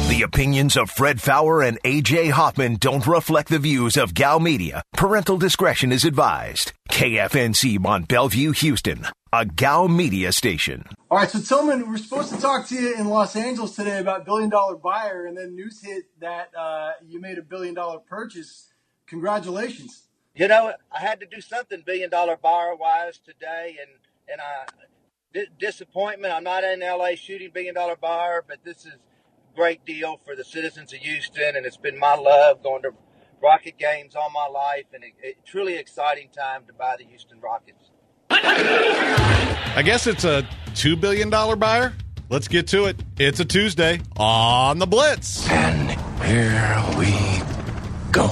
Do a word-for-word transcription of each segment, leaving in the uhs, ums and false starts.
The opinions of Fred Faour and A J Hoffman don't reflect the views of G A L Media. Parental discretion is advised. K F N C Mont Bellevue, Houston, a G A L Media station. All right, so Tillman, we're supposed to talk to you in Los Angeles today about Billion Dollar Buyer, and then news hit that uh, you made a billion dollar purchase. Congratulations. You know, I had to do something billion dollar buyer wise today, and and I di- disappointment. I'm not in L A shooting billion dollar buyer, but this is great deal for the citizens of Houston, and it's been my love going to Rocket games all my life, and a, a truly exciting time to buy the Houston Rockets. I guess it's a two billion dollars buyer. Let's get to it. It's a Tuesday on the Blitz. And here we go.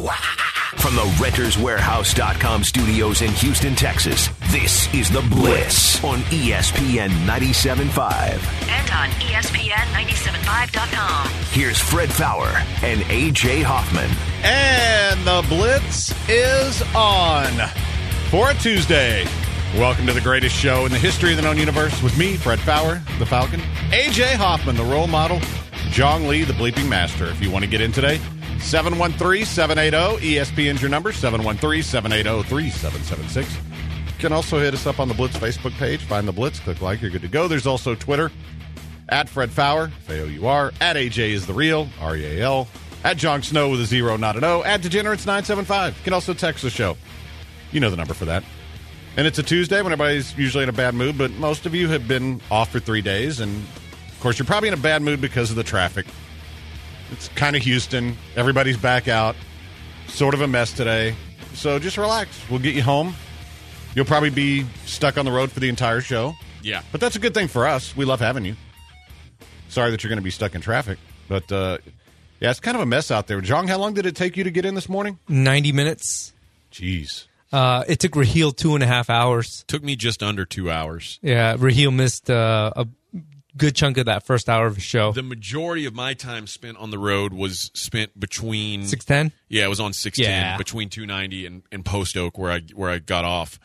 From the Renters Warehouse dot com studios in Houston, Texas, this is The Blitz on E S P N ninety-seven point five. And on E S P N ninety-seven point five dot com. Here's Fred Faour and A J Hoffman. And The Blitz is on for a Tuesday. Welcome to the greatest show in the history of the known universe with me, Fred Faour, the Falcon, A J Hoffman, the role model, Jong Lee, the bleeping master. If you want to get in today, seven one three, seven eight zero, E S P N's your number, seven one three, seven eight zero, three seven seven six. You can also hit us up on the Blitz Facebook page. Find the Blitz, click like, you're good to go. There's also Twitter, at Fred Faour, F A O U R, at A J is the real, R E A L, at Jong Snow with a zero, not an O, at Degenerates nine seven five. You can also text the show. You know the number for that. And it's a Tuesday when everybody's usually in a bad mood, but most of you have been off for three days. And, of course, you're probably in a bad mood because of the traffic. It's kind of Houston. Everybody's back out. Sort of a mess today. So just relax. We'll get you home. You'll probably be stuck on the road for the entire show. Yeah. But that's a good thing for us. We love having you. Sorry that you're going to be stuck in traffic. But, uh, yeah, it's kind of a mess out there. Jong, how long did it take you to get in this morning? ninety minutes. Jeez. Uh, it took Raheel two and a half hours. Took me just under two hours. Yeah, Raheel missed uh, a good chunk of that first hour of the show. The majority of my time spent on the road was spent between six ten. Yeah, it was on six ten Yeah. between two ninety and, and Post Oak where I where I got off.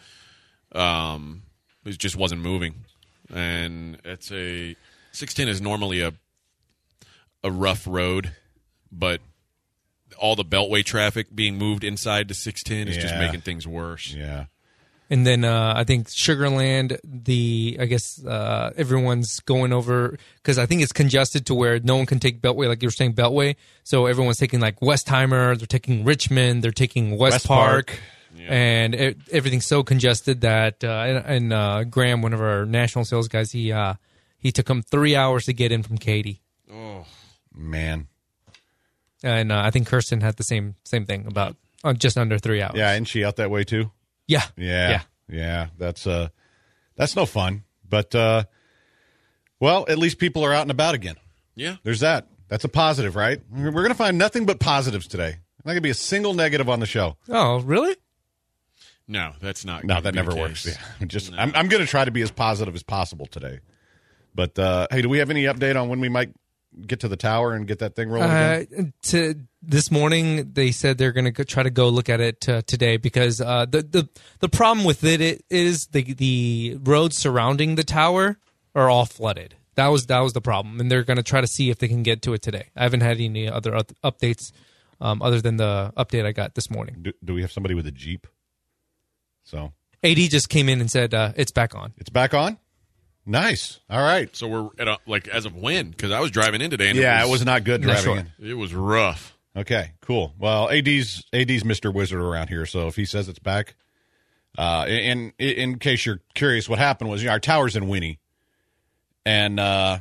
Um, it just wasn't moving, and it's a six ten is normally a a rough road, but all the Beltway traffic being moved inside to six ten is Yeah. just making things worse. Yeah. And then uh, I think Sugarland, the I guess uh, everyone's going over because I think it's congested to where no one can take Beltway, like you were saying, Beltway. So everyone's taking like Westheimer, they're taking Richmond, they're taking West, West Park, Park. Yeah. and it, everything's so congested that uh, and, and uh, Graham, one of our national sales guys, he uh, he took him three hours to get in from Katy. Oh Man. And uh, I think Kirsten had the same same thing about uh, just under three hours. Yeah, isn't she out that way too? Yeah. Yeah. Yeah. Yeah. That's uh that's no fun. But uh well, at least people are out and about again. yeah. There's that. That's a positive, right? We're going to find nothing but positives today. Not going to be a single negative on the show. Oh, really? No, that's not. No, gonna that be never the works. case. Yeah. Just No. I'm I'm going to try to be as positive as possible today. But uh hey, do we have any update on when we might get to the tower and get that thing rolling Uh, again? to this morning, they said they're going to try to go look at it uh, today because uh, the, the the problem with it, it is the the roads surrounding the tower are all flooded. That was that was the problem, and they're going to try to see if they can get to it today. I haven't had any other up- updates um, other than the update I got this morning. Do, do we have somebody with a Jeep? So A D just came in and said uh, it's back on. it's back on? Nice. All right. So we're at a, like as of when? Because I was driving in today. And Yeah, it was, it was not good Not driving sure. in. It was rough. Okay, cool. Well, A D's A D's Mister Wizard around here, so if he says it's back, uh, in in case you're curious, what happened was, you know, our tower's in Winnie, and uh,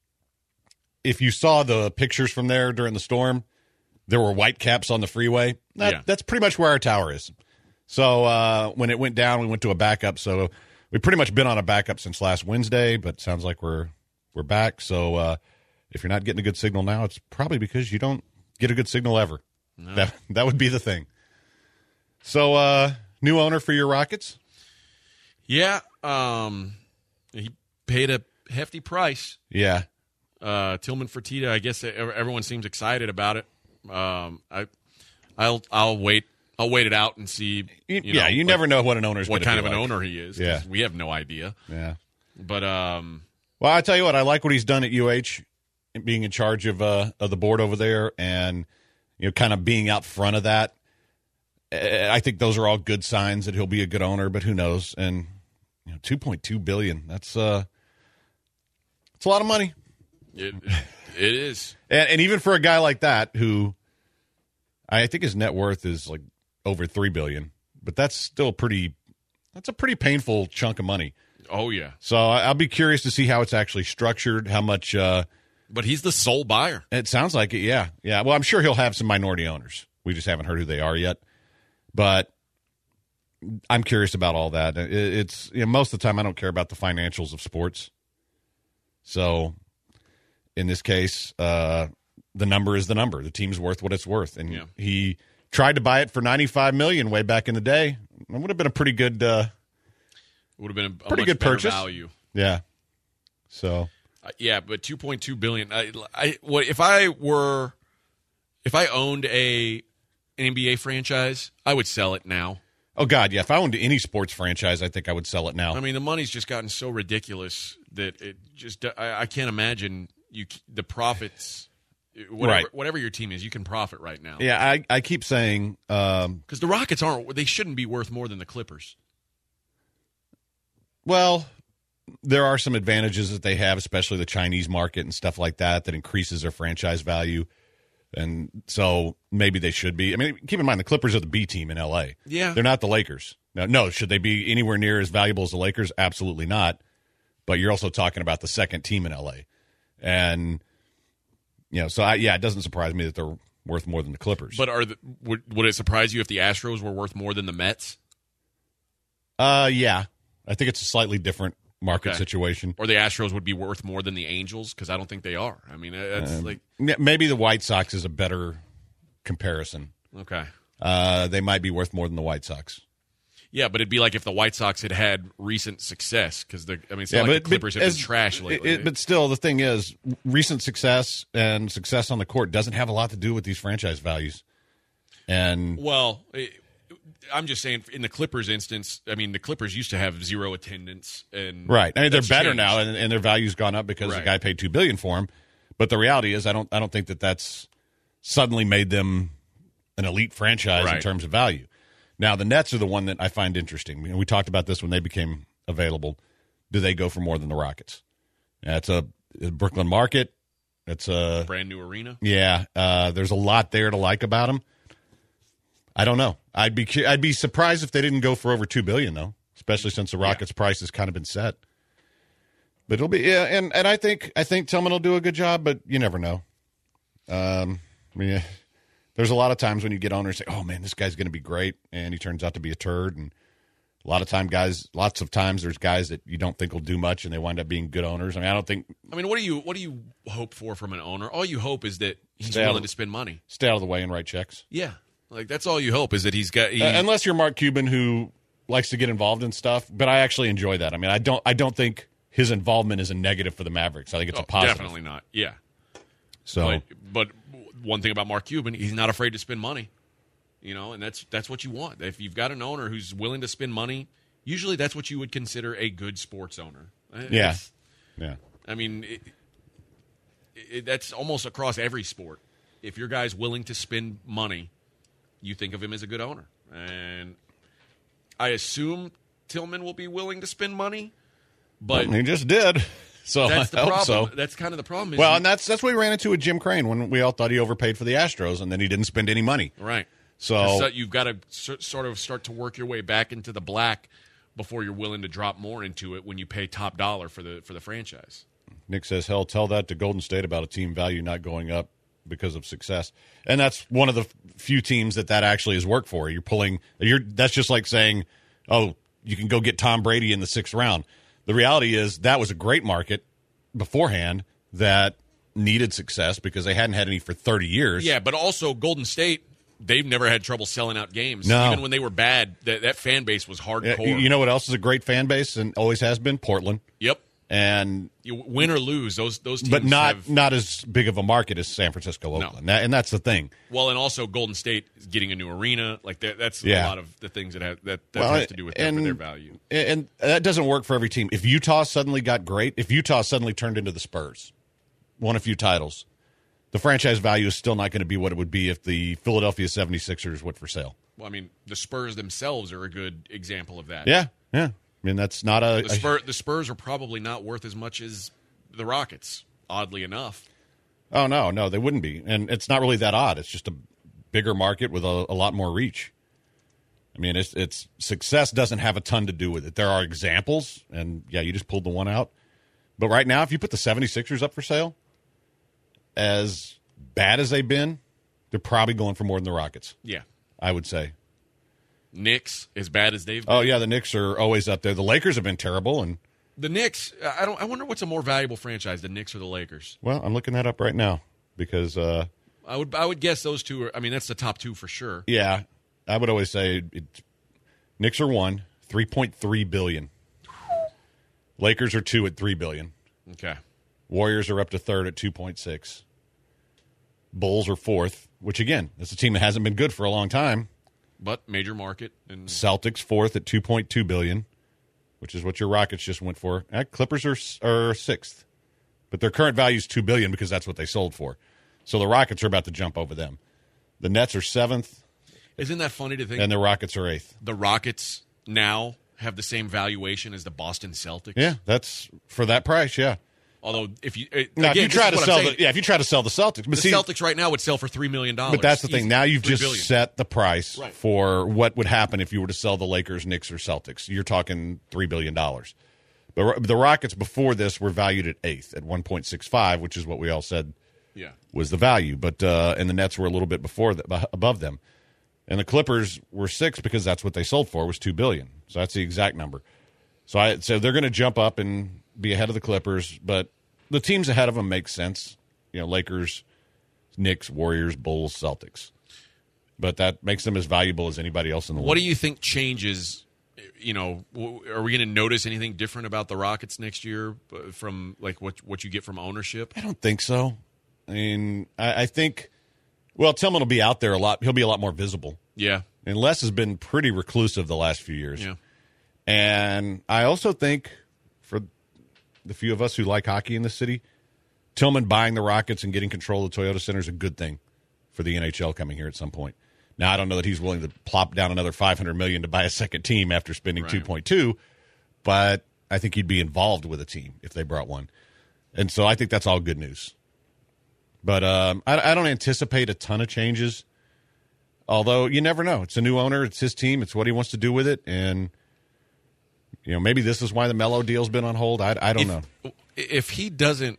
if you saw the pictures from there during the storm, there were white caps on the freeway. That, Yeah. That's pretty much where our tower is. So uh, when it went down, we went to a backup. So we've pretty much been on a backup since last Wednesday, but it sounds like we're we're back. So uh, if you're not getting a good signal now, it's probably because you don't get a good signal ever. No. That that would be the thing. So, uh, new owner for your Rockets? Yeah. Um, he paid a hefty price. Yeah. Uh, Tillman Fertitta. I guess everyone seems excited about it. Um, I, I'll I'll wait. I'll wait it out and see. You, You yeah, know, you what, never know what an owner's what gonna kind be of an like. owner he is. 'cause Yeah. we have no idea. Yeah. But um, Well, I tell you what, I like what he's done at U H being in charge of uh, of the board over there, and you know, kind of being out front of that. I think those are all good signs that he'll be a good owner, but who knows? And you know, two point two billion dollars, that's uh, it's a lot of money. It, it is. And, and even for a guy like that, who I think his net worth is like over three billion dollars, but that's still pretty, that's a pretty painful chunk of money. Oh, yeah. So I'll be curious to see how it's actually structured, how much. Uh, but he's the sole buyer. It sounds like it, yeah. Yeah. Well, I'm sure he'll have some minority owners. We just haven't heard who they are yet. But I'm curious about all that. It, it's you know, most of the time I don't care about the financials of sports. So in this case, uh, the number is the number. The team's worth what it's worth. And yeah. he tried to buy it for ninety-five million dollars way back in the day. It would have been a pretty good uh, would have been a, a pretty much good better purchase. Value. Yeah. So uh, yeah, but two point two billion dollars. I, I what if I were if I owned a an N B A franchise, I would sell it now. Oh, God, yeah. If I owned any sports franchise, I think I would sell it now. I mean, the money's just gotten so ridiculous that it just I, I can't imagine you the profits. Whatever, right. whatever your team is, you can profit right now. Yeah, I, I keep saying because um, the Rockets aren't. They shouldn't be worth more than the Clippers. Well, there are some advantages that they have, especially the Chinese market and stuff like that, that increases their franchise value. And so maybe they should be. I mean, keep in mind, the Clippers are the B team in L A. Yeah. They're not the Lakers. Now, no, should they be anywhere near as valuable as the Lakers? Absolutely not. But you're also talking about the second team in L A. And, you know, so, I, yeah, it doesn't surprise me that they're worth more than the Clippers. But are the, would, would it surprise you if the Astros were worth more than the Mets? Uh, yeah. I think it's a slightly different market okay. situation. Or the Astros would be worth more than the Angels, because I don't think they are. I mean, that's um, like maybe the White Sox is a better comparison. Okay, uh, they might be worth more than the White Sox. Yeah, but it'd be like if the White Sox had had recent success, because the I mean, it's yeah, not but, like the Clippers but have as, been trash lately. It, but still, the thing is, recent success and success on the court doesn't have a lot to do with these franchise values. And well. It, I'm just saying, in the Clippers instance, I mean, the Clippers used to have zero attendance, and right. I mean, they're better changed. now, and, and their value's gone up because right. the guy paid two billion dollars for him. But the reality is, I don't, I don't think that that's suddenly made them an elite franchise right. in terms of value. Now, the Nets are the one that I find interesting. I mean, we talked about this when they became available. Do they go for more than the Rockets? That's a, a Brooklyn market. It's a brand new arena. Yeah, uh, there's a lot there to like about them. I don't know. I'd be I'd be surprised if they didn't go for over two billion dollars, though, especially since the Rockets' yeah. price has kind of been set. But it'll be yeah, and, and I think I think Tillman will do a good job, but you never know. Um, I mean, there's a lot of times when you get owners say, "Oh man, this guy's going to be great," and he turns out to be a turd. And a lot of time, guys, lots of times, there's guys that you don't think will do much, and they wind up being good owners. I mean, I don't think. I mean, what do you what do you hope for from an owner? All you hope is that he's Stay willing out, to spend money, stay out of the way, and write checks. Yeah. Like, that's all you hope is that he's got. He, uh, unless you're Mark Cuban, who likes to get involved in stuff, but I actually enjoy that. I mean, I don't. I don't think his involvement is a negative for the Mavericks. I think it's oh, a positive. Definitely not. Yeah. So, but, but one thing about Mark Cuban, he's not afraid to spend money. You know, and that's that's what you want. If you've got an owner who's willing to spend money, usually that's what you would consider a good sports owner. Yeah. It's, yeah. I mean, it, it, that's almost across every sport. If your guy's willing to spend money, you think of him as a good owner. And I assume Tillman will be willing to spend money, but well, he just did. So that's the I hope problem. so. That's kind of the problem. Is well, he, and that's that's what we ran into with Jim Crane when we all thought he overpaid for the Astros, and then he didn't spend any money. Right. So, so you've got to sort of start to work your way back into the black before you're willing to drop more into it when you pay top dollar for the for the franchise. Nick says, hell, tell that to Golden State about a team value not going up because of success. And that's one of the few teams that that actually has worked for. You're pulling you're that's just like saying, oh, you can go get Tom Brady in the sixth round. The reality is that was a great market beforehand that needed success because they hadn't had any for thirty years. Yeah, but also Golden State, they've never had trouble selling out games. No. Even when they were bad, that, that fan base was hardcore. Yeah, you know what else is a great fan base and always has been? Portland. Yep. And you win or lose, those those teams but not have, not as big of a market as San Francisco, Oakland, no. that, and that's the thing. Well, and also Golden State is getting a new arena, like that. That's yeah. a lot of the things that have, that, that well, has to do with that and, for their value. And that doesn't work for every team. If Utah suddenly got great, if Utah suddenly turned into the Spurs, won a few titles. The franchise value is still not going to be what it would be if the Philadelphia seventy-sixers went for sale. Well, I mean, the Spurs themselves are a good example of that. Yeah, yeah. I mean, that's not a... The, Spur, the Spurs are probably not worth as much as the Rockets, oddly enough. Oh, no, no, they wouldn't be. And it's not really that odd. It's just a bigger market with a, a lot more reach. I mean, it's, it's success doesn't have a ton to do with it. There are examples, and, yeah, you just pulled the one out. But right now, if you put the seventy-sixers up for sale, as bad as they've been, they're probably going for more than the Rockets. Yeah. I would say. Knicks, as bad as they've been. Oh, yeah, the Knicks are always up there. The Lakers have been terrible. And the Knicks, I don't. I wonder what's a more valuable franchise, the Knicks or the Lakers? Well, I'm looking that up right now because uh, I would I would guess those two are, I mean, that's the top two for sure. Yeah. I would always say it, Knicks are one, three point three billion dollars. Lakers are two at three billion dollars. Okay. Warriors are up to third at two point six. Bulls are fourth, which, again, is a team that hasn't been good for a long time. But major market. And Celtics fourth at two point two billion dollars, which is what your Rockets just went for. Uh, Clippers are, are sixth. But their current value is two billion dollars because that's what they sold for. So the Rockets are about to jump over them. The Nets are seventh. Isn't that funny to think? And the Rockets are eighth. The Rockets now have the same valuation as the Boston Celtics. Yeah, that's for that price, yeah. Although, if you again, now, if you try to what sell, I'm saying, the, yeah, if you try to sell the Celtics, but the see, Celtics right now would sell for three million dollars. But that's the thing. Easy. Now you've just billion. set the price right. for what would happen if you were to sell the Lakers, Knicks, or Celtics. You're talking three billion dollars. But the Rockets before this were valued at eighth at one point six five, which is what we all said yeah. was the value. But uh, and the Nets were a little bit before the, above them, and the Clippers were sixth because that's what they sold for was two billion dollars. So that's the exact number. So I so they're going to jump up and be ahead of the Clippers, but the teams ahead of them make sense. You know, Lakers, Knicks, Warriors, Bulls, Celtics. But that makes them as valuable as anybody else in the world. What do you think changes? You know, are we going to notice anything different about the Rockets next year from like what what you get from ownership? I don't think so. I mean, I, I think, well, Tillman will be out there a lot. He'll be a lot more visible. Yeah. And Les has been pretty reclusive the last few years. Yeah. And I also think for the few of us who like hockey in the city, Tillman buying the Rockets and getting control of the Toyota Center is a good thing for the N H L coming here at some point. Now, I don't know that he's willing to plop down another five hundred million dollars to buy a second team after spending right. two point two, but I think he'd be involved with a team if they brought one. And so I think that's all good news. But um, I, I don't anticipate a ton of changes, although you never know. It's a new owner. It's his team. It's what he wants to do with it. And, you know, maybe this is why the Melo deal's been on hold. I, I don't if, know. If he doesn't,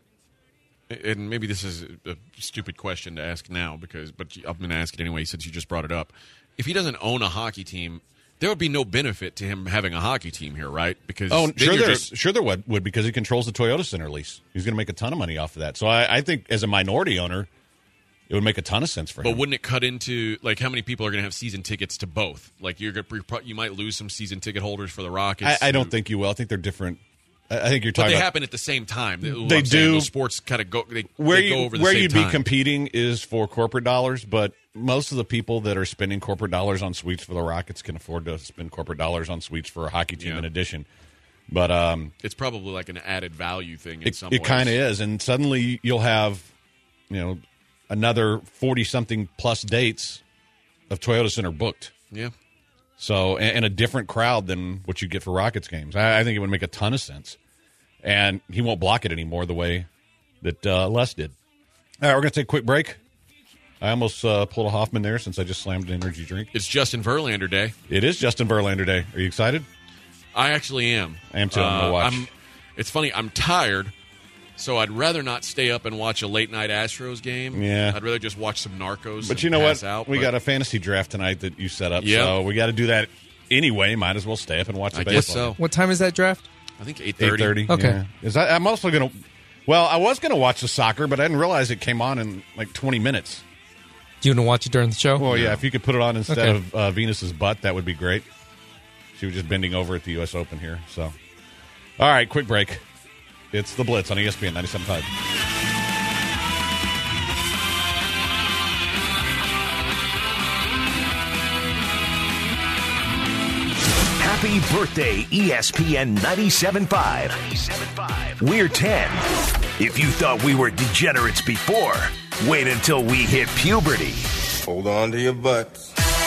and maybe this is a stupid question to ask now, because but I'm going to ask it anyway since you just brought it up. If he doesn't own a hockey team, there would be no benefit to him having a hockey team here, right? Because oh, sure there, just, sure there would, would because he controls the Toyota Center lease. He's going to make a ton of money off of that. So I, I think as a minority owner, it would make a ton of sense for but him. But wouldn't it cut into, like, how many people are going to have season tickets to both? Like, you're gonna, you might lose some season ticket holders for the Rockets. I, I don't who, think you will. I think they're different. I think you're but talking. they about, happen at the same time. They I'm do. Saying, those sports kind of go. They, where they you go over the where same you'd time. be competing is for corporate dollars, but most of the people that are spending corporate dollars on suites for the Rockets can afford to spend corporate dollars on suites for a hockey team yeah. in addition. But um, it's probably like an added value thing in it, some it ways. It kind of is, and suddenly you'll have, you know, another forty something plus dates of Toyota Center booked. Yeah. So and, and a different crowd than what you get for Rockets games. I, I think it would make a ton of sense. And he won't block it anymore the way that uh, Les did. All right, we're going to take a quick break. I almost uh, pulled a Hoffman there since I just slammed an energy drink. It's Justin Verlander Day. It is Justin Verlander Day. Are you excited? I actually am. I am too. I'm going to uh, watch. I'm, it's funny. I'm tired, so I'd rather not stay up and watch a late-night Astros game. Yeah. I'd rather just watch some Narcos But and you know pass what? out. We but got a fantasy draft tonight that you set up, Yep. so we got to do that anyway. Might as well stay up and watch the I baseball. guess so. What time is that draft? I think eight thirty. eight thirty. Okay. Yeah. Is I, I'm also going to – well, I was going to watch the soccer, but I didn't realize it came on in like twenty minutes. Do you want to watch it during the show? Well, yeah, if you could put it on instead Okay. of uh, Venus's butt, that would be great. She was just bending over at the U S Open here. So, all right, quick break. It's The Blitz on E S P N ninety-seven point five. Happy birthday, E S P N ninety-seven point five. We're ten. If you thought we were degenerates before, wait until we hit puberty. Hold on to your butts.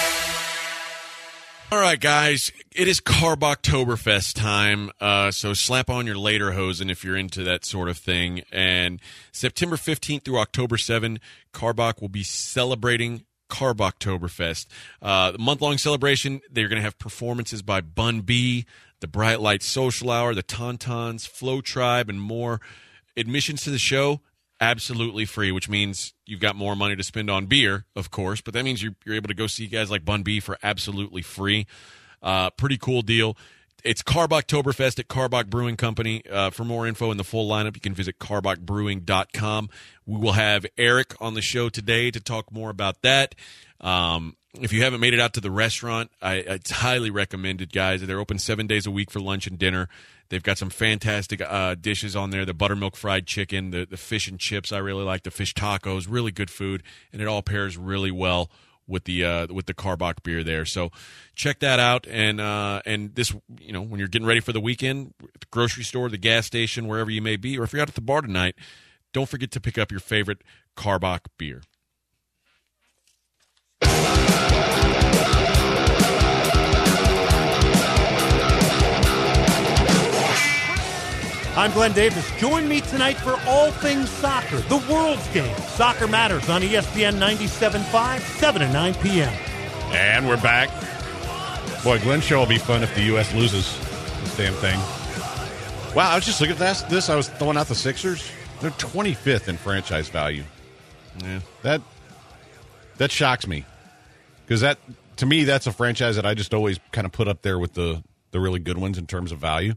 All right, guys, it is Carb-Oktoberfest time, uh, so slap on your lederhosen if you're into that sort of thing. And September fifteenth through October seventh, Carbach will be celebrating Carb-Oktoberfest. Uh, the month-long celebration, they're going to have performances by Bun B, the Bright Light Social Hour, the Tauntauns, Flow Tribe, and more. Admissions to the show, absolutely free, which means you've got more money to spend on beer, of course, but that means you're, you're able to go see guys like Bun B for absolutely free. Uh, pretty cool deal. It's Carb-Oktoberfest at Carbach Brewing Company. Uh, for more info and the full lineup, you can visit carbach brewing dot com. We will have Eric on the show today to talk more about that. Um, if you haven't made it out to the restaurant, I, it's highly recommended, guys. They're open seven days a week for lunch and dinner. They've got some fantastic uh, dishes on there, the buttermilk fried chicken, the, the fish and chips I really like, the fish tacos, really good food, and it all pairs really well with the uh, with the Carbach beer there. So check that out. And uh, and this, you know, when you're getting ready for the weekend, at the grocery store, the gas station, wherever you may be, or if you're out at the bar tonight, don't forget to pick up your favorite Carbach beer. I'm Glenn Davis. Join me tonight for all things soccer, the world's game. Soccer Matters on E S P N ninety-seven point five, seven to nine p.m. And we're back. Boy, Glenn's show will be fun if the U S loses this damn thing. Wow, I was just looking at this. this I was throwing out the Sixers. They're twenty-fifth in franchise value. Yeah. That that shocks me. Because that, to me, that's a franchise that I just always kind of put up there with the, the really good ones in terms of value.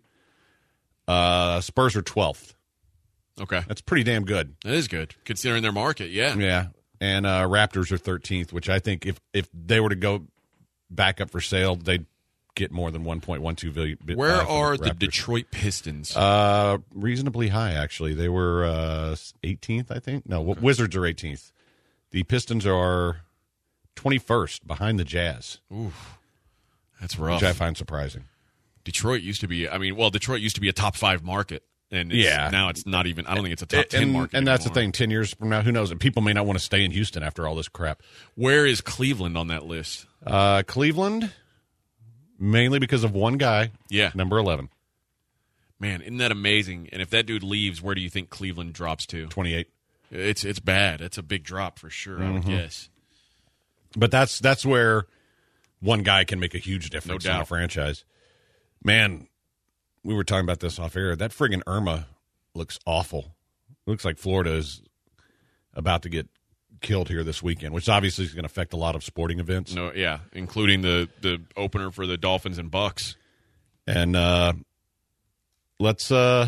Uh, Spurs are twelfth. Okay. That's pretty damn good. That is good, considering their market, yeah. Yeah. And uh, Raptors are thirteenth, which I think if, if they were to go back up for sale, they'd get more than one point one two billion. Where uh, are the, the Detroit Pistons? Uh, reasonably high, actually. They were uh, eighteenth, I think. No, okay. Wizards are eighteenth. The Pistons are twenty-first, behind the Jazz. Oof. That's rough. Which I find surprising. Detroit used to be, I mean, well, Detroit used to be a top five market. And it's, yeah. now it's not even, I don't think it's a top ten and, market And that's anymore. the thing, ten years from now, who knows? People may not want to stay in Houston after all this crap. Where is Cleveland on that list? Uh, Cleveland, mainly because of one guy. Yeah. Number eleven. Man, isn't that amazing? And if that dude leaves, where do you think Cleveland drops to? twenty-eight. It's it's bad. It's a big drop for sure, mm-hmm. I would guess. But that's that's where one guy can make a huge difference no doubt. in a franchise. Man, we were talking about this off air. That friggin' Irma looks awful. It looks like Florida is about to get killed here this weekend, which obviously is going to affect a lot of sporting events. No, yeah, including the, the opener for the Dolphins and Bucks. And uh, let's uh,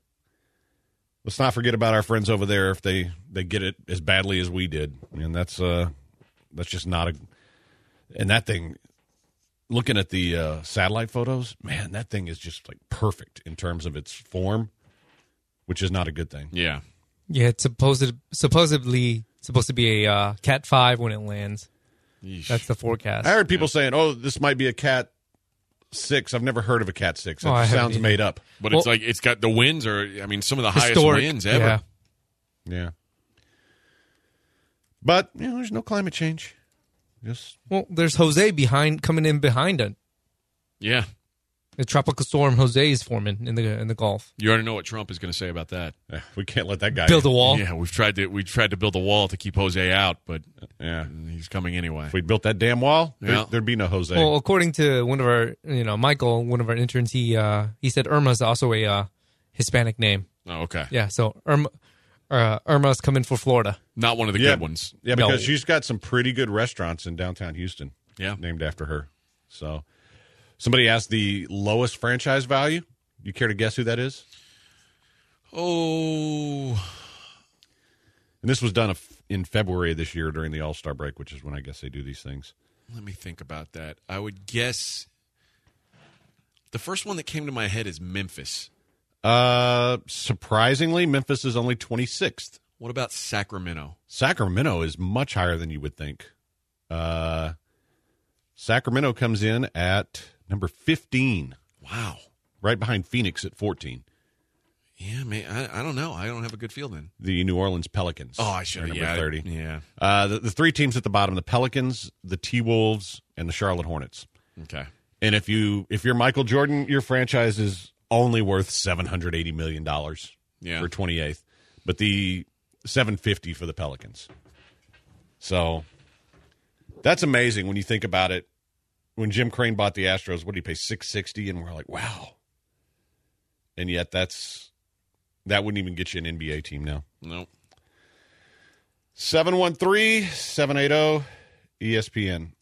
let's not forget about our friends over there if they, they get it as badly as we did. And that's uh, that's just not a – and that thing – looking at the uh, satellite photos, man, that thing is just like perfect in terms of its form, which is not a good thing. Yeah. Yeah, it's supposed supposedly supposed to be a uh, Cat five when it lands. Yeesh. That's the forecast. I heard people yeah. saying, oh, this might be a Cat six. I've never heard of a Cat six. That oh, sounds made up. But well, it's like it's got the winds are, I mean, some of the historic, highest winds ever. Yeah. yeah. But, you know, there's no climate change. Just Well, there's Jose behind coming in behind it. Yeah. The tropical storm Jose is forming in the in the Gulf. You already know what Trump is going to say about that. Yeah, we can't let that guy build a wall. Yeah, we've tried to we tried to build a wall to keep Jose out, but yeah, he's coming anyway. If we built that damn wall, yeah. there, there'd be no Jose. Well, according to one of our, you know, Michael, one of our interns, he uh, he said Irma is also a uh, Hispanic name. Oh, okay. Yeah, so Irma uh, Irma's coming for Florida. Not one of the yeah. good ones. Yeah, because no. she's got some pretty good restaurants in downtown Houston. Yeah, named after her. So. Somebody asked the lowest franchise value. You care to guess who that is? Oh. And this was done in February of this year during the All-Star break, which is when I guess they do these things. Let me think about that. I would guess the first one that came to my head is Memphis. Uh, surprisingly, Memphis is only twenty-sixth. What about Sacramento? Sacramento is much higher than you would think. Uh, Sacramento comes in at number fifteen. Wow. Right behind Phoenix at fourteen. Yeah, man. I, I don't know. I don't have a good feel then. The New Orleans Pelicans. Oh, I should have. Number Yeah, thirty. Yeah. Uh, the, the three teams at the bottom: the Pelicans, the T-Wolves, and the Charlotte Hornets. Okay. And if you if you're Michael Jordan, your franchise is only worth seven hundred eighty million dollars yeah. for twenty-eighth, but the seven fifty for the Pelicans. So that's amazing when you think about it. When Jim Crane bought the Astros, what did he pay? six sixty, and we're like, wow. And yet that's that wouldn't even get you an N B A team now. No. seven one three, seven eight zero, E S P N.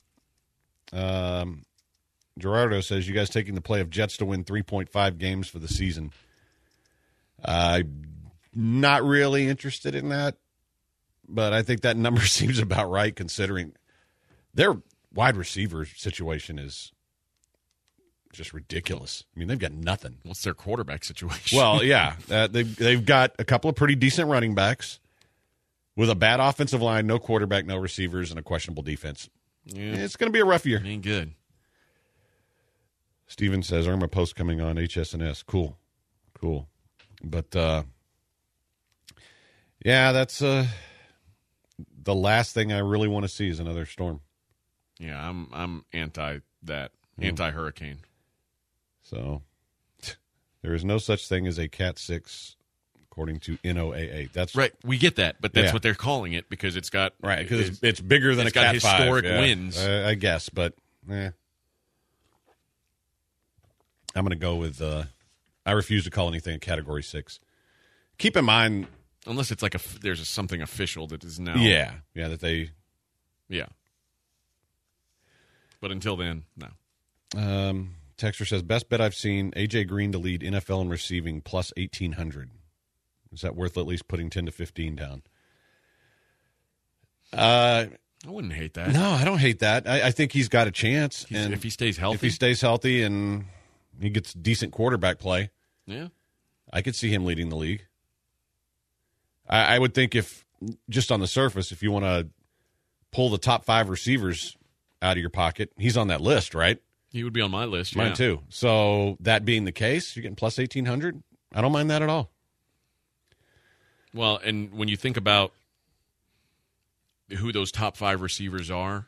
Um, Gerardo says, you guys taking the play of Jets to win three point five games for the season. I'm not really interested in that, but I think that number seems about right considering their wide receiver situation is just ridiculous. I mean, they've got nothing. What's their quarterback situation? Well, yeah. Uh, they've, they've got a couple of pretty decent running backs with a bad offensive line, no quarterback, no receivers, and a questionable defense. Yeah. It's going to be a rough year. Ain't good. Steven says, Irma Post coming on H S N S. Cool. Cool. But, uh, yeah, that's uh, the last thing I really want to see is another storm. Yeah, I'm I'm anti that, Mm. anti-hurricane. So there is no such thing as a Cat six, according to N O A A. That's right. We get that, but that's Yeah. what they're calling it because it's got right because it's, it's bigger than it's a Cat got historic five. Yeah. wins. Uh, I guess, but eh. I'm going to go with. Uh, I refuse to call anything a Category Six. Keep in mind, unless it's like a there's a, something official that is now. Yeah, yeah, that they. Yeah. But until then, no. Um, Texter says, best bet I've seen, A J Green to lead N F L in receiving plus eighteen hundred. Is that worth at least putting ten to fifteen down? Uh, I wouldn't hate that. No, I don't hate that. I, I think he's got a chance. He's, and if he stays healthy. If he stays healthy and he gets decent quarterback play, yeah, I could see him leading the league. I, I would think if, just on the surface, if you want to pull the top five receivers out of your pocket, he's on that list, right? He would be on my list. Mine yeah. too. So that being the case, you're getting plus eighteen hundred. I don't mind that at all. Well, and when you think about who those top five receivers are,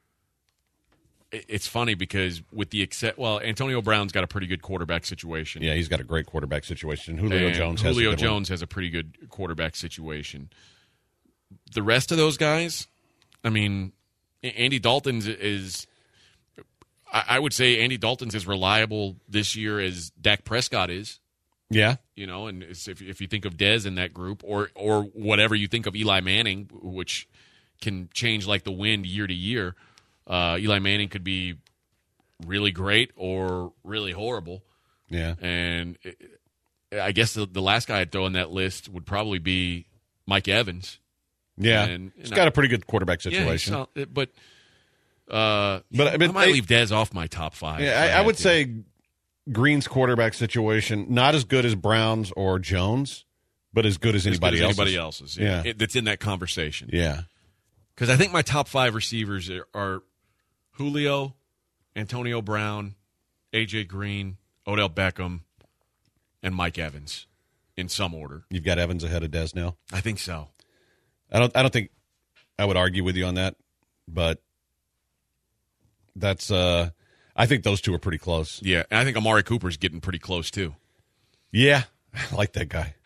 it's funny because with the except, well, Antonio Brown's got a pretty good quarterback situation. Yeah, he's got a great quarterback situation. Julio and Jones Julio has a good Jones one. has a pretty good quarterback situation. The rest of those guys, I mean, Andy Dalton's is, I would say Andy Dalton's as reliable this year as Dak Prescott is. Yeah. You know, and if if you think of Dez in that group, or or whatever you think of Eli Manning, which can change like the wind year to year, uh, Eli Manning could be really great or really horrible. Yeah. And it, I guess the, the last guy I'd throw on that list would probably be Mike Evans. Yeah. And, he's and got I, a pretty good quarterback situation. Yeah, he's, but uh, but I, mean, I might they, leave Dez off my top five. Yeah, I, I would to. say Green's quarterback situation, not as good as Brown's or Jones, but as good as as anybody good as else's. Anybody else's. Yeah. It, that's in that conversation. Yeah. Because I think my top five receivers are, are Julio, Antonio Brown, A J Green, Odell Beckham, and Mike Evans in some order. You've got Evans ahead of Dez now? I think so. I don't I don't think I would argue with you on that, but that's uh I think those two are pretty close. Yeah, and I think Amari Cooper's getting pretty close too. Yeah, I like that guy.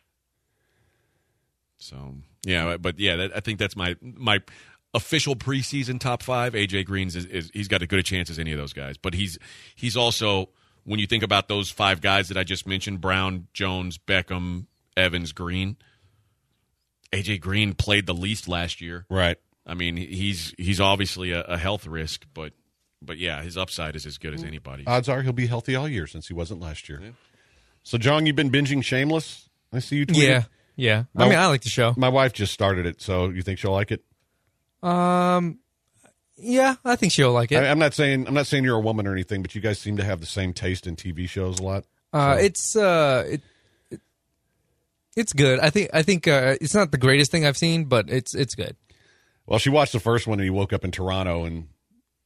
So, yeah, but yeah, that, I think that's my my official preseason top five. A J Green's is, is he's got as good a chance as any of those guys, but he's he's also, when you think about those five guys that I just mentioned, Brown, Jones, Beckham, Evans, Green, A J Green played the least last year. Right. I mean, he's he's obviously a, a health risk, but but yeah, his upside is as good as anybody. Odds are he'll be healthy all year since he wasn't last year. Yeah. So, John, you've been binging Shameless? I see you tweeting. Yeah, yeah. My, I mean, I like the show. My wife just started it, so you think she'll like it? Um, yeah, I think she'll like it. I, I'm not saying I'm not saying you're a woman or anything, but you guys seem to have the same taste in T V shows a lot. Uh, so. It's uh, it, it, it's good. I think I think uh, it's not the greatest thing I've seen, but it's it's good. Well, she watched the first one, and he woke up in Toronto, and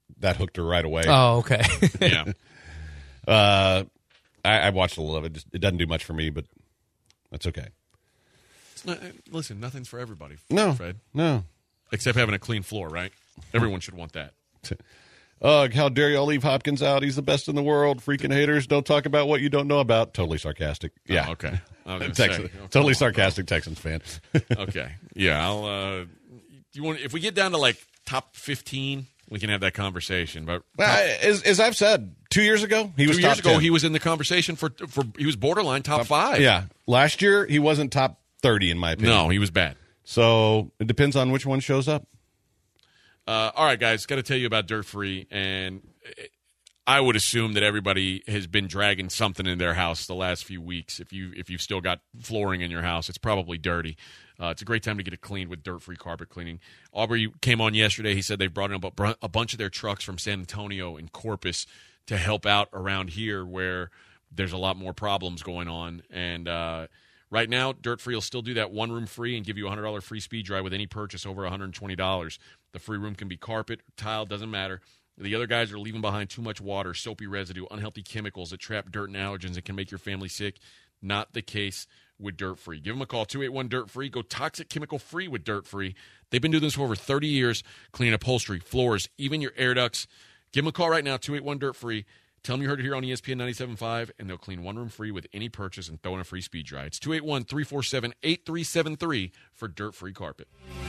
that hooked her right away. Oh, okay. Yeah. uh, I, I watched a little of it. Just, it doesn't do much for me, but that's okay. It's not, listen, nothing's for everybody. No, Fred. No. Except having a clean floor, right? Everyone should want that. Ugh, how dare y'all leave Hopkins out? He's the best in the world. Freaking haters. Don't talk about what you don't know about. Totally sarcastic. Yeah. Oh, okay. I was gonna Texan, say, okay. totally sarcastic Texans fan. Okay. Yeah, I'll uh you want if we get down to like top fifteen, we can have that conversation. But Well, as, as I've said, two years ago, he was two top years ago ten. he was in the conversation for for he was borderline top five. Yeah. Last year, he wasn't top thirty, in my opinion. No, he was bad. So it depends on which one shows up. Uh, all right, guys, got to tell you about Dirt Free, and I would assume that everybody has been dragging something in their house the last few weeks. If you if you've still got flooring in your house, it's probably dirty. Uh, it's a great time to get it cleaned with Dirt Free carpet cleaning. Aubrey came on yesterday. He said they've brought in a, bu- a bunch of their trucks from San Antonio and Corpus to help out around here where there's a lot more problems going on. And uh, right now, Dirt Free will still do that one room free and give you a one hundred dollars free speed dry with any purchase over one hundred twenty dollars. The free room can be carpet, tile, doesn't matter. The other guys are leaving behind too much water, soapy residue, unhealthy chemicals that trap dirt and allergens and can make your family sick. Not the case with Dirt Free. Give them a call, two eight one dirt free. Go toxic chemical free with Dirt Free. They've been doing this for over thirty years, cleaning upholstery, floors, even your air ducts. Give them a call right now, two eight one dirt free. Tell them you heard it here on E S P N ninety-seven point five, and they'll clean one room free with any purchase and throw in a free speed dry. It's two eight one, three four seven, eight three seven three for Dirt Free Carpet.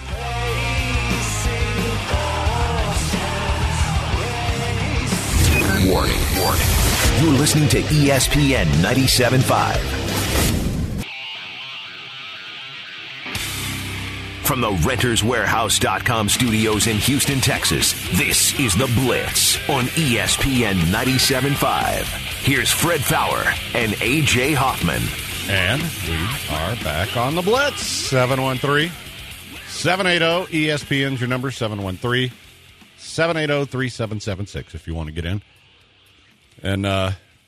Warning, warning. You're listening to E S P N ninety-seven point five. From the Renters Warehouse dot com studios in Houston, Texas, this is The Blitz on E S P N ninety-seven point five. Here's Fred Fowler and A J Hoffman. And we are back on The Blitz. seven one three, seven eight zero, E S P N's your number, seven one three, seven eight zero, three seven seven six if you want to get in. And uh,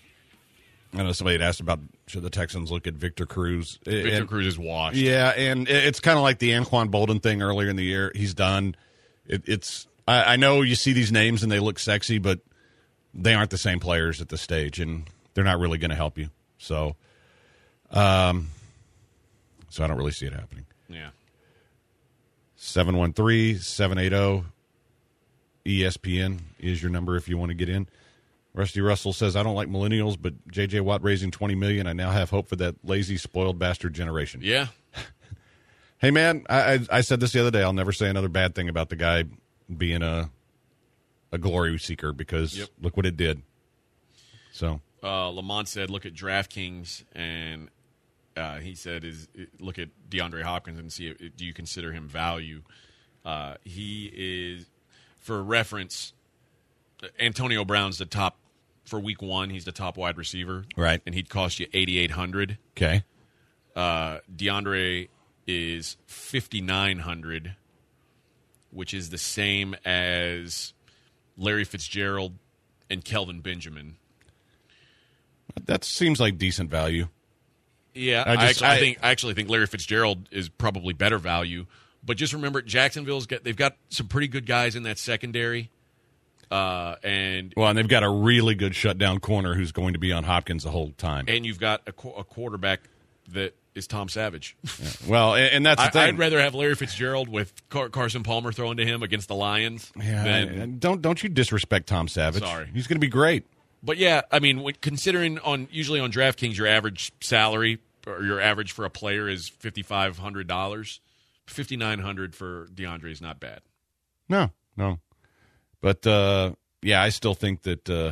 I know somebody had asked about should the Texans look at Victor Cruz. Victor and, Cruz is washed. Yeah, and it's kind of like the Anquan Bolden thing earlier in the year. He's done. It, it's I, I know you see these names and they look sexy, but they aren't the same players at this stage, and they're not really going to help you. So, um, so I don't really see it happening. Yeah. seven one three, seven eight zero, E S P N is your number if you want to get in. Rusty Russell says, I don't like millennials, but J J. Watt raising twenty million dollars, I now have hope for that lazy, spoiled bastard generation. Yeah. Hey, man, I, I I said this the other day. I'll never say another bad thing about the guy being a a glory seeker because Yep. look what it did. So Uh, Lamont said, look at DraftKings, and uh, he said, "Is look at DeAndre Hopkins and see if, do you consider him value." Uh, he is, for reference, Antonio Brown's the top for week one. He's the top wide receiver, right, and he'd cost you eighty-eight hundred. Okay, uh, DeAndre is fifty-nine hundred, which is the same as Larry Fitzgerald and Kelvin Benjamin. That seems like decent value. Yeah, I, just, I, actually, I, I think I actually think Larry Fitzgerald is probably better value. But just remember, Jacksonville's got they've got some pretty good guys in that secondary, uh, and well, and they've got a really good shutdown corner who's going to be on Hopkins the whole time. And you've got a, qu- a quarterback that is Tom Savage. Yeah. Well, and, and that's the I, thing. I'd rather have Larry Fitzgerald with Car- Carson Palmer throwing to him against the Lions. Yeah, than, don't don't you disrespect Tom Savage? Sorry, he's going to be great. But yeah, I mean, when, considering on usually on DraftKings, your average salary or your average for a player is fifty five hundred dollars. Fifty nine hundred for DeAndre is not bad. No, no, but uh, yeah, I still think that uh,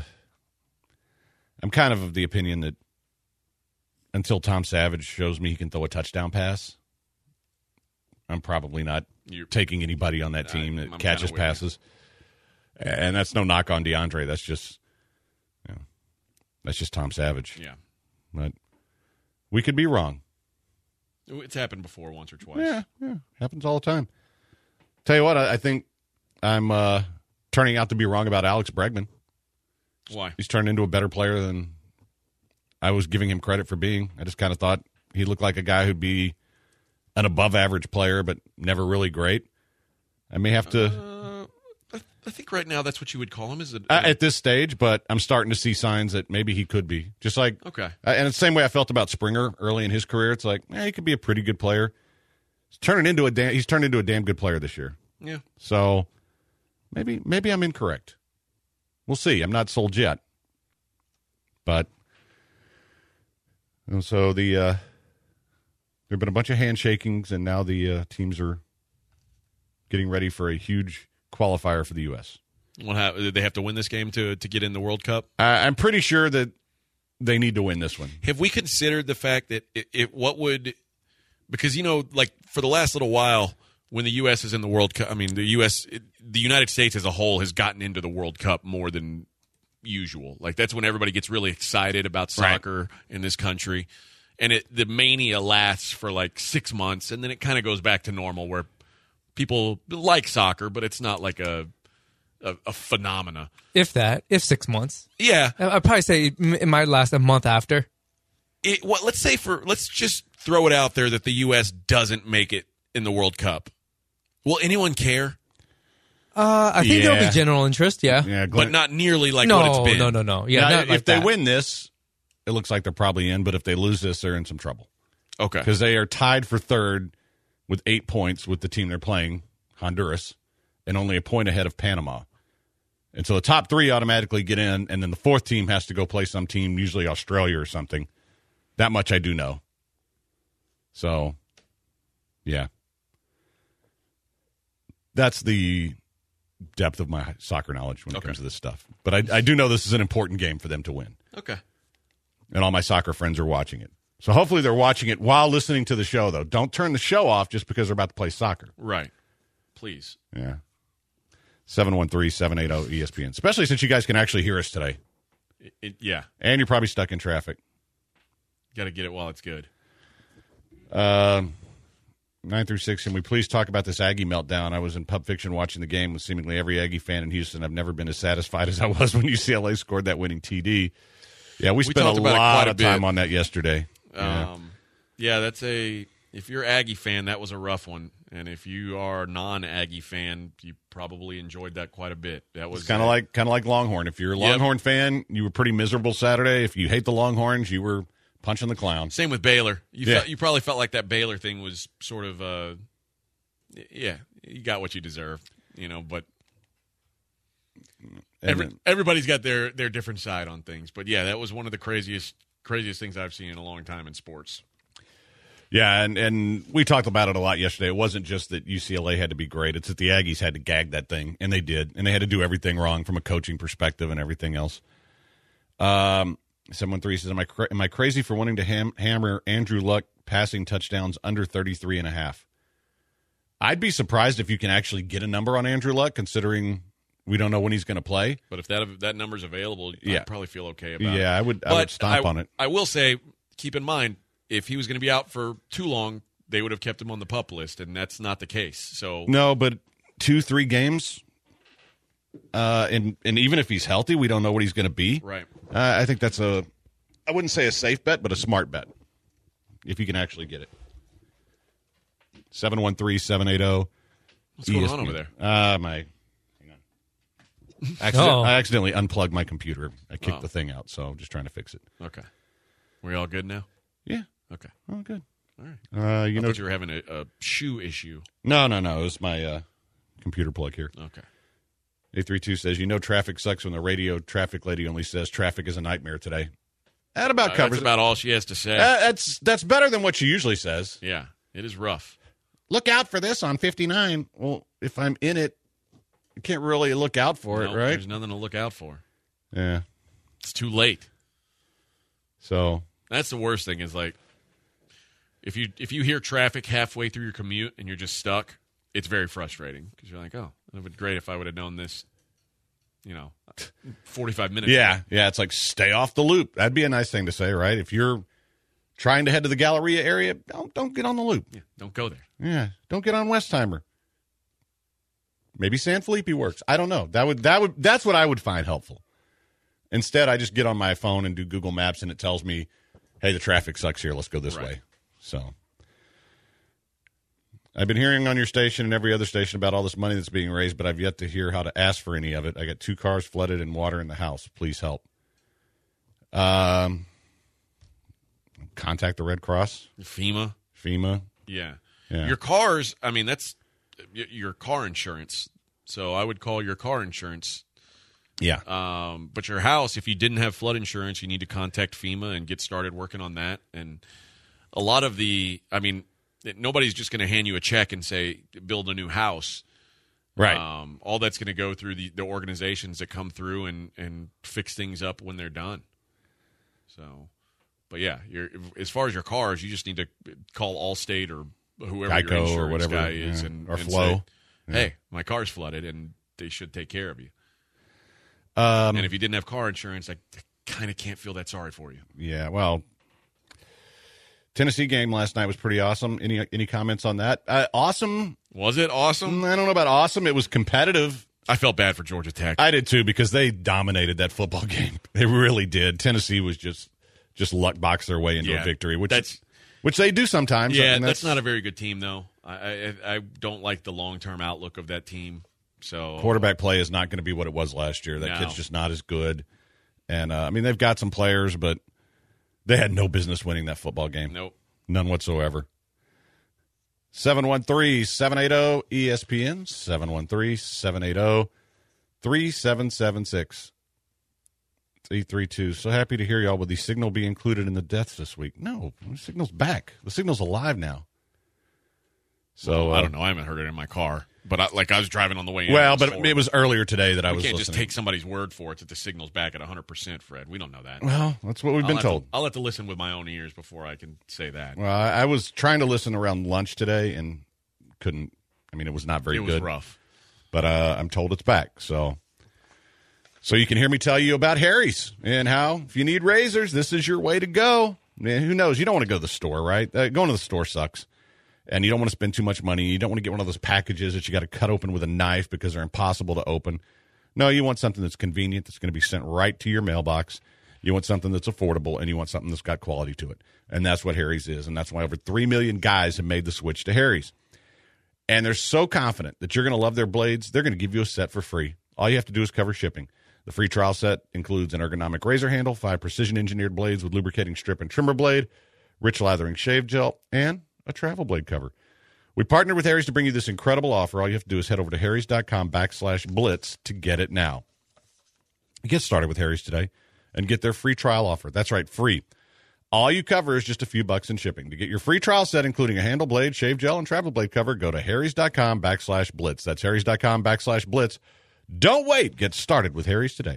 I'm kind of of the opinion that until Tom Savage shows me he can throw a touchdown pass, I'm probably not You're, taking anybody on that team I, that I'm catches passes. You. And that's no knock on DeAndre. That's just, you know, that's just Tom Savage. Yeah, but we could be wrong. It's happened before once or twice. Yeah, yeah, happens all the time. Tell you what, I, I think I'm uh, turning out to be wrong about Alex Bregman. Why? He's turned into a better player than I was giving him credit for being. I just kind of thought he looked like a guy who'd be an above-average player, but never really great. I may have to. Uh, I think right now that's what you would call him. Is it uh, at this stage? But I'm starting to see signs that maybe he could be. Just like okay, uh, and it's the same way I felt about Springer early in his career. It's like, eh, he could be a pretty good player. He's turning into a damn, he's turned into a damn good player this year. Yeah. So maybe maybe I'm incorrect. We'll see. I'm not sold yet. But and so the uh, there have been a bunch of handshakings, and now the uh, teams are getting ready for a huge qualifier for the U S. What ha- did they have to win this game to to get in the World Cup? Uh, I'm pretty sure that they need to win this one. Have we considered the fact that it, it what would because you know like for the last little while when the U S is in the World Cup, I mean the U S it, the United States as a whole has gotten into the World Cup more than usual. Like that's when everybody gets really excited about soccer right. in this country, and it the mania lasts for like six months, and then it kind of goes back to normal where people like soccer, but it's not like a a, a phenomena. If that, if six months, yeah, I'd probably say it might last a month after. It, what, let's say for let's just throw it out there that the U S doesn't make it in the World Cup. Will anyone care? Uh, I think yeah. there'll be general interest, yeah, yeah, Glenn, but not nearly like no, what it's been. No, no, no, yeah. Now, not if like they that. win this, it looks like they're probably in. But if they lose this, they're in some trouble. Okay, because they are tied for third with eight points with the team they're playing, Honduras, and only a point ahead of Panama. And so the top three automatically get in, and then the fourth team has to go play some team, usually Australia or something. That much I do know. So, yeah. That's the depth of my soccer knowledge when it okay. comes to this stuff. But I, I do know this is an important game for them to win. Okay. And all my soccer friends are watching it. So hopefully they're watching it while listening to the show, though. Don't turn the show off just because they're about to play soccer. Right. Please. Yeah. seven one three, seven eight zero, E S P N. Especially since you guys can actually hear us today. It, it, yeah. And you're probably stuck in traffic. Got to get it while it's good. Um, nine through six, can we please talk about this Aggie meltdown? I was in Pub Fiction watching the game with seemingly every Aggie fan in Houston. I've never been as satisfied as I was when U C L A scored that winning T D. Yeah, we, we spent a lot of time on that yesterday. Yeah. Um, yeah, that's a – if you're Aggie fan, that was a rough one. And if you are non-Aggie fan, you probably enjoyed that quite a bit. That was kind of like kind of like Longhorn. If you're a Longhorn yep. fan, you were pretty miserable Saturday. If you hate the Longhorns, you were punching the clown. Same with Baylor. You yeah. felt, you probably felt like that Baylor thing was sort of uh, yeah, you got what you deserved, you know, but every, then, everybody's got their their different side on things. But yeah, that was one of the craziest craziest things I've seen in a long time in sports. Yeah, and, and we talked about it a lot yesterday. It wasn't just that U C L A had to be great. It's that the Aggies had to gag that thing, and they did. And they had to do everything wrong from a coaching perspective and everything else. Um, seven one three says, am I, cra- am I crazy for wanting to ham- hammer Andrew Luck passing touchdowns under thirty-three and a half? I'd be surprised if you can actually get a number on Andrew Luck, considering we don't know when he's going to play. But if that if that number's available, yeah. I'd probably feel okay about yeah, it. Yeah, I would, I but would stomp I, on it. I will say, keep in mind, if he was going to be out for too long, they would have kept him on the PUP list, and that's not the case. So no, but two, three games, uh, and and even if he's healthy, we don't know what he's going to be. Right. Uh, I think that's a, I wouldn't say a safe bet, but a smart bet, if you can actually get it. seven one three, seven eight zero. What's going on over there? Uh, my, hang on. Accident, oh. I accidentally unplugged my computer. I kicked oh. the thing out, so I'm just trying to fix it. Okay. We all good now? Yeah. Okay. Oh, good. All right. Uh, you I know, thought you were having a, a shoe issue. No, no, no. It was my uh, computer plug here. Okay. eight three two says, you know traffic sucks when the radio traffic lady only says traffic is a nightmare today. That about uh, That's covers about all she has to say. Uh, that's that's better than what she usually says. Yeah, it is rough. Look out for this on fifty-nine. Well, if I'm in it, I can't really look out for no, it, right? There's nothing to look out for. Yeah. It's too late. So that's the worst thing is like if you if you hear traffic halfway through your commute and you're just stuck, it's very frustrating because you're like, oh, it would be great if I would have known this, you know, forty-five minutes Yeah, ago. yeah. It's like stay off the loop. That'd be a nice thing to say, right? If you're trying to head to the Galleria area, don't don't get on the loop. Yeah, don't go there. Yeah, don't get on Westheimer. Maybe San Felipe works. I don't know. That would that would that's what I would find helpful. Instead, I just get on my phone and do Google Maps, and it tells me, "Hey, the traffic sucks here. Let's go this right. way." So, I've been hearing on your station and every other station about all this money that's being raised, but I've yet to hear how to ask for any of it. I got two cars flooded and water in the house. Please help. Um, contact the Red Cross. FEMA. FEMA. Yeah. Yeah. Your cars, I mean, that's y- your car insurance. So I would call your car insurance. Yeah. Um, but your house, if you didn't have flood insurance, you need to contact FEMA and get started working on that. And a lot of the, I mean, nobody's just going to hand you a check and say, build a new house. Right. Um, all that's going to go through the, the organizations that come through and, and fix things up when they're done. So, but yeah, you're, as far as your cars, you just need to call Allstate or whoever Geico your insurance or whatever, guy is, yeah. and or and Flow. say, hey, my car's flooded, and they should take care of you. Um, and if you didn't have car insurance, I kind of can't feel that sorry for you. Yeah, well, Tennessee game last night was pretty awesome. Any any comments on that? Uh, awesome. Was it awesome? I don't know about awesome. It was competitive. I felt bad for Georgia Tech. I did too, because they dominated that football game. They really did. Tennessee was just just luck box their way into Yeah, a victory, which that's which they do sometimes. Yeah, I mean, that's, that's not a very good team, though. I I, I don't like the long term outlook of that team. So quarterback play is not going to be what it was last year. That No. kid's just not as good. And uh, I mean, they've got some players, but they had no business winning that football game. Nope. None whatsoever. seven one three, seven eight zero, E S P N, seven one three, seven eight zero, three seven seven six. It's eight three two. So happy to hear y'all. Will the signal be included in the deaths this week? No, the signal's back. The signal's alive now. So Well, uh, I don't know. I haven't heard it in my car. But I, like I was driving on the way in. Well, it was but horrible. it was earlier today that I We was can't listening. just take somebody's word for it that the signal's back at one hundred percent, Fred. We don't know that. Well, that's what we've I'll been have told. To, I'll have to listen with my own ears before I can say that. Well, I, I was trying to listen around lunch today and couldn't. I mean, it was not very it was good. rough. But uh, I'm told it's back. So so you can hear me tell you about Harry's and how if you need razors, this is your way to go. Man, who knows? You don't want to go to the store, right? Uh, going to the store sucks. And you don't want to spend too much money. You don't want to get one of those packages that you got to cut open with a knife because they're impossible to open. No, you want something that's convenient, that's going to be sent right to your mailbox. You want something that's affordable, and you want something that's got quality to it. And that's what Harry's is. And that's why over three million guys have made the switch to Harry's. And they're so confident that you're going to love their blades, they're going to give you a set for free. All you have to do is cover shipping. The free trial set includes an ergonomic razor handle, five precision-engineered blades with lubricating strip and trimmer blade, rich lathering shave gel, and a travel blade cover. We partnered with Harry's to bring you this incredible offer. All you have to do is head over to harrys.com backslash blitz to get it now. Get started with Harry's today and get their free trial offer. That's right, free. All you cover is just a few bucks in shipping. To get your free trial set, including a handle blade, shave gel, and travel blade cover, go to harrys.com backslash blitz. That's harrys.com backslash blitz. Don't wait. Get started with Harry's today.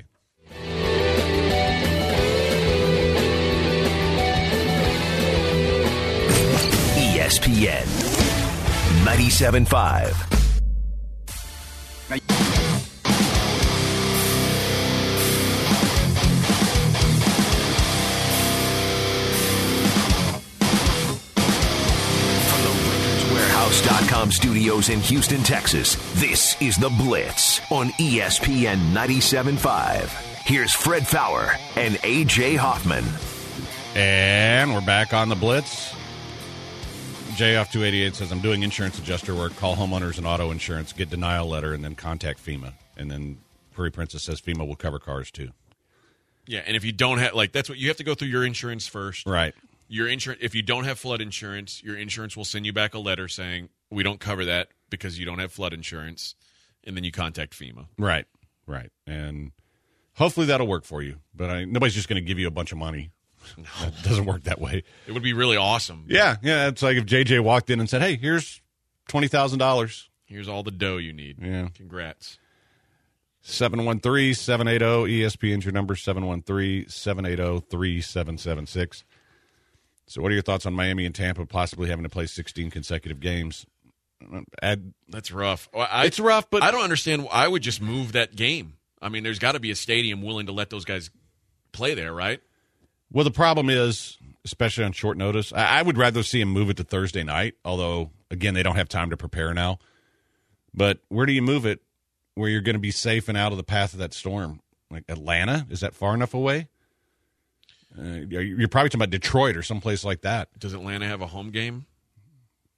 E S P N ninety-seven point five. From the Records Warehouse dot com studios in Houston, Texas, this is The Blitz on E S P N ninety-seven point five. Here's Fred Fowler and A J Hoffman. And we're back on The Blitz. J off two eighty-eight says, I'm doing insurance adjuster work. Call homeowners and auto insurance, get denial letter, and then contact FEMA. And then Prairie Princess says FEMA will cover cars, too. Yeah, and if you don't have, like, that's what you have to go through your insurance first. Right. Your insurance, if you don't have flood insurance, your insurance will send you back a letter saying, we don't cover that because you don't have flood insurance. And then you contact FEMA. Right, right. And hopefully that'll work for you. But I, nobody's just going to give you a bunch of money. It doesn't work that way. It would be really awesome. Yeah, yeah. It's like if J J walked in and said, hey, here's twenty thousand dollars. Here's all the dough you need. Yeah. Congrats. seven one three, seven eight zero, E S P N's your number, seven one three, seven eight zero, three seven seven six. So what are your thoughts on Miami and Tampa possibly having to play sixteen consecutive games? Add, That's rough. Well, I, it's rough, but I don't understand. I would just move that game. I mean, there's got to be a stadium willing to let those guys play there, right? Well, the problem is, especially on short notice, I, I would rather see him move it to Thursday night, although, again, they don't have time to prepare now. But where do you move it where you're going to be safe and out of the path of that storm? Like Atlanta? Is that far enough away? Uh, you're probably talking about Detroit or someplace like that. Does Atlanta have a home game?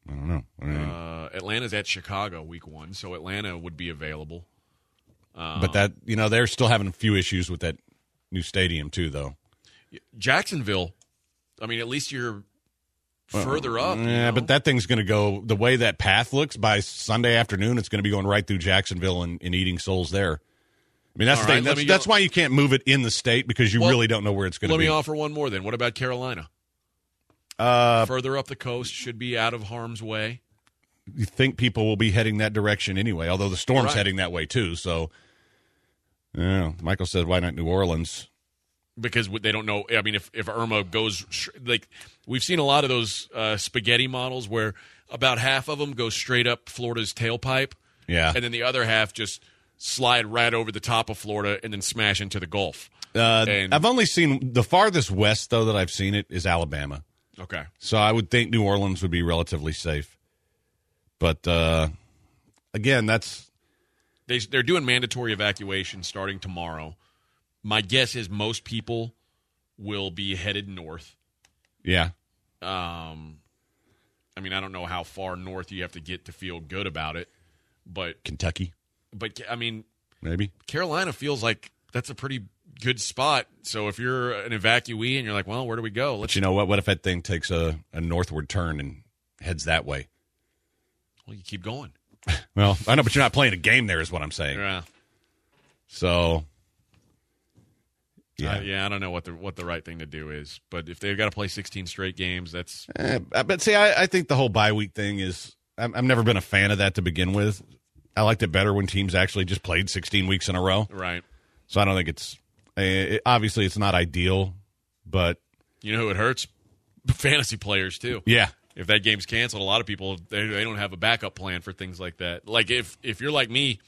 I don't know. I mean, uh, Atlanta's at Chicago week one, so Atlanta would be available. Um, but that, you know, they're still having a few issues with that new stadium too, though. Jacksonville, I mean, at least you're further well, up. Yeah, you know? but that thing's going to go, the way that path looks, by Sunday afternoon, it's going to be going right through Jacksonville and, and eating souls there. I mean, that's All the right, thing. let That's, me that's go- why you can't move it in the state, because you Well, really don't know where it's going to Let be. me offer one more then. What about Carolina? Uh, Further up the coast, should be out of harm's way. you think people will be heading that direction anyway, although the storm's Right. heading that way too. So, yeah, Michael said, why not New Orleans? Because they don't know. I mean, if, if Irma goes, like, we've seen a lot of those uh, spaghetti models where about half of them go straight up Florida's tailpipe. Yeah. And then the other half just slide right over the top of Florida and then smash into the Gulf. Uh, And- I've only seen, the farthest west, though, that I've seen it is Alabama. Okay. So I would think New Orleans would be relatively safe. But, uh, again, that's... They, they're doing mandatory evacuation starting tomorrow. My guess is most people will be headed north. Yeah. Um, I mean, I don't know how far north you have to get to feel good about it, but Kentucky, but I mean, maybe. Carolina feels like that's a pretty good spot. So if you're an evacuee and you're like, well, where do we go? But Let's. you know what? What if that thing takes a, a northward turn and heads that way? Well, you keep going. Well, I know, but you're not playing a game there, is what I'm saying. Yeah. So, Yeah, yeah. uh, yeah. I don't know what the what the right thing to do is, but if they've got to play sixteen straight games, that's Eh, but see, I, I think the whole bye week thing is, I'm, I've never been a fan of that to begin with. I liked it better when teams actually just played sixteen weeks in a row. right. So I don't think it's, eh, it, obviously it's not ideal, but You know who it hurts? Fantasy players too. yeah. If that game's canceled, a lot of people they, they don't have a backup plan for things like that. Like if if you're like me,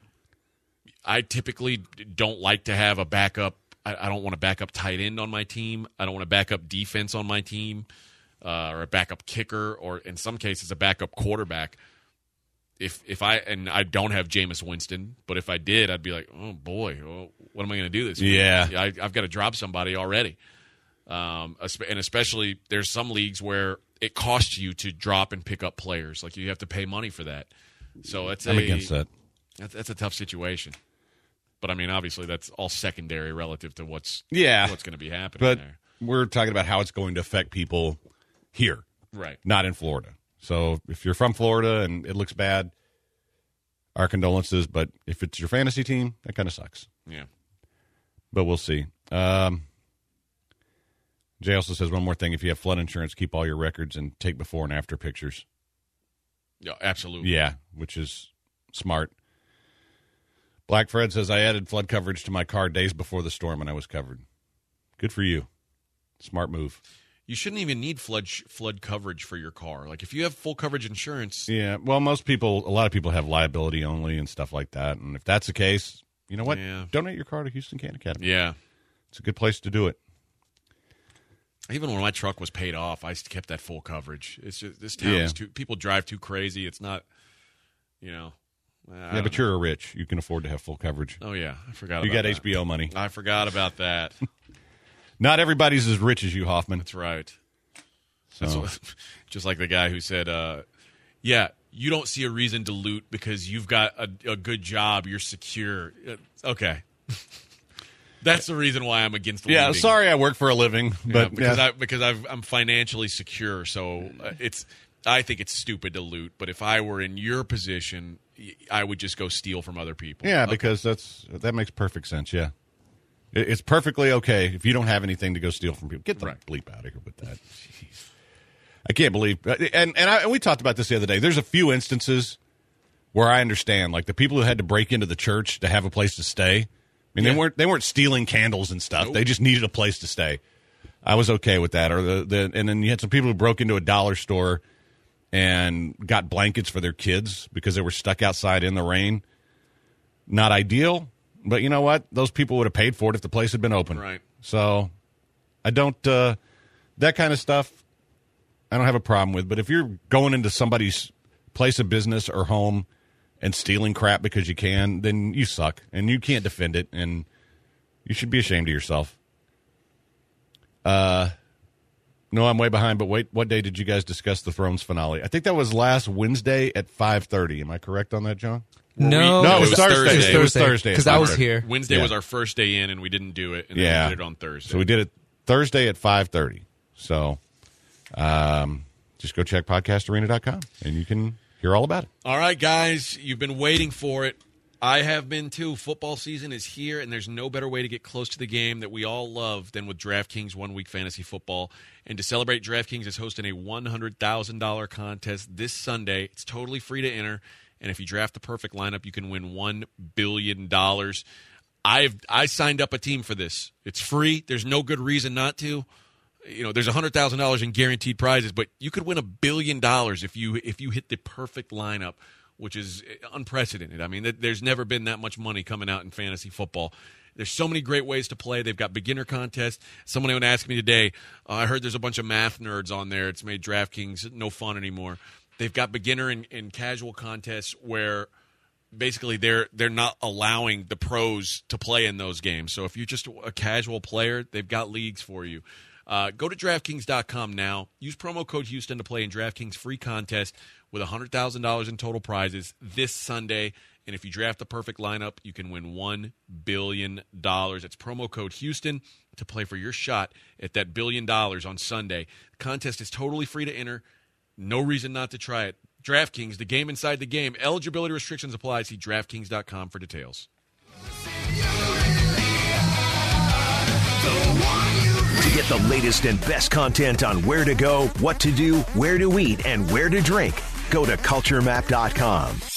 I typically don't like to have a backup. I, I don't want a backup tight end on my team. I don't want a backup defense on my team, uh, or a backup kicker, or in some cases a backup quarterback. If if I and I don't have Jameis Winston, but if I did, I'd be like, oh boy, well, what am I going to do this week? Yeah. I, I've got to drop somebody already. Um, and especially there's some leagues where it costs you to drop and pick up players. Like you have to pay money for that. So that's I'm a, against that. That's, that's a tough situation. But I mean, obviously that's all secondary relative to what's Yeah. what's going to be happening But there. we're talking about how it's going to affect people here, Right. not in Florida. So if you're from Florida and it looks bad, our condolences. But if it's your fantasy team, that kind of sucks. Yeah. But we'll see. Um, Jay also says one more thing. If you have flood insurance, keep all your records and take before and after pictures. Yeah, absolutely. Yeah, which is smart. Black Fred says, I added flood coverage to my car days before the storm and I was covered. Good for you. Smart move. You shouldn't even need flood sh- flood coverage for your car. Like if you have full coverage insurance, Yeah, well, most people, a lot of people have liability only and stuff like that. And if that's the case, you know what? Yeah. Donate your car to Houston Can Academy. yeah. It's a good place to do it. Even when my truck was paid off, I kept that full coverage. It's just this town Yeah. is too. People drive too crazy. It's not, you know. I Yeah, don't but know. you're a rich. You can afford to have full coverage. Oh yeah, I forgot. You about got that. H B O money. I forgot about that. Not everybody's as rich as you, Hoffman. That's right. So, That's what, just like the guy who said, uh, "Yeah, you don't see a reason to loot because you've got a, a good job. You're secure." Uh, Okay, that's the reason why I'm against. yeah, looting. sorry I work for a living, Yeah, but because yeah. I because I've, I'm financially secure, so uh, it's. I think it's stupid to loot, but if I were in your position, I would just go steal from other people. Yeah, Okay. because that's that makes perfect sense. Yeah, It- it's perfectly okay if you don't have anything to go steal from people. Get the Right. bleep out of here with that. Jeez. I can't believe, and and, I, and we talked about this the other day. There's a few instances where I understand, like the people who had to break into the church to have a place to stay. I mean, Yeah. they weren't they weren't stealing candles and stuff. Nope. They just needed a place to stay. I was okay with that. Or the, the and then you had some people who broke into a dollar store and got blankets for their kids because they were stuck outside in the rain. Not ideal, but you know what? Those people would have paid for it if the place had been open. Right. So I don't, uh, that kind of stuff, I don't have a problem with. But if you're going into somebody's place of business or home and stealing crap because you can, then you suck and you can't defend it and you should be ashamed of yourself. Uh, No, I'm way behind, but wait, what day did you guys discuss the Thrones finale? I think that was last Wednesday at five thirty. Am I correct on that, John? No, no, it was, it was Thursday. Thursday. It was Thursday. Because I was here. Wednesday yeah. was our first day in, and we didn't do it, and yeah. then we did it on Thursday. So we did it Thursday at five thirty. So um, just go check podcast arena dot com, and you can hear all about it. All right, guys, you've been waiting for it. I have been, too. Football season is here, and there's no better way to get close to the game that we all love than with DraftKings One-Week Fantasy Football. And to celebrate, DraftKings is hosting a one hundred thousand dollars contest this Sunday. It's totally free to enter, and if you draft the perfect lineup, you can win one billion dollars. I've I signed up a team for this. It's free. There's no good reason not to. You know, there's one hundred thousand dollars in guaranteed prizes, but you could win a billion dollars if you if you hit the perfect lineup, which is unprecedented. I mean, there's never been that much money coming out in fantasy football. There's so many great ways to play. They've got beginner contests. Someone would ask me today, uh, I heard there's a bunch of math nerds on there. It's made DraftKings no fun anymore. They've got beginner and, and casual contests where basically they're they're not allowing the pros to play in those games. So if you're just a casual player, they've got leagues for you. Uh, go to DraftKings dot com now. Use promo code Houston to play in DraftKings free contest with one hundred thousand dollars in total prizes this Sunday. And if you draft the perfect lineup, you can win one billion dollars. It's promo code Houston to play for your shot at that billion dollars on Sunday. The contest is totally free to enter. No reason not to try it. DraftKings, the game inside the game. Eligibility restrictions apply. See DraftKings dot com for details. To get the latest and best content on where to go, what to do, where to eat, and where to drink, go to culture map dot com.